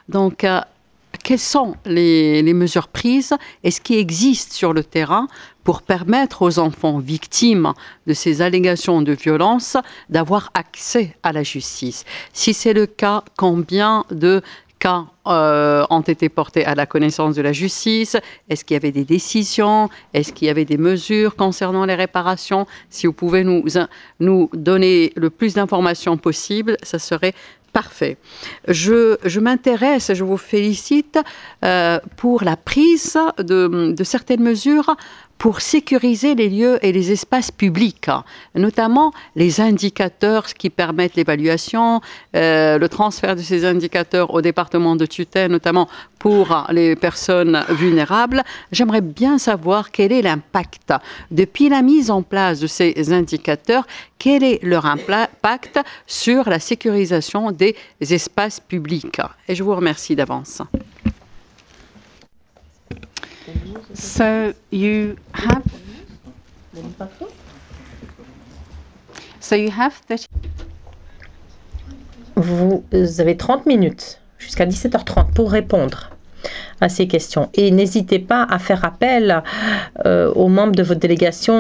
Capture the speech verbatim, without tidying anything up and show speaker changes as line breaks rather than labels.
Donc, euh, quelles sont les, les mesures prises et ce qui existe sur le terrain pour permettre aux enfants victimes de ces allégations de violence d'avoir accès à la justice? Si c'est le cas, combien de cas euh, ont été portés à la connaissance de la justice? Est-ce qu'il y avait des décisions? Est-ce qu'il y avait des mesures concernant les réparations? Si vous pouvez nous, nous donner le plus d'informations possible, ça serait parfait. Je, je m'intéresse, je vous félicite euh, pour la prise de, de certaines mesures pour sécuriser les lieux et les espaces publics, notamment les indicateurs qui permettent l'évaluation, euh, le transfert de ces indicateurs au département de tutelle, notamment pour les personnes vulnérables. J'aimerais bien savoir quel est l'impact depuis la mise en place de ces indicateurs, quel est leur impact sur la sécurisation des espaces publics. Et je vous remercie d'avance.
So you have So you have that.
Vous avez trente minutes jusqu'à dix-sept heures trente pour répondre à ces questions. Et n'hésitez pas à faire appel euh, aux membres de votre délégation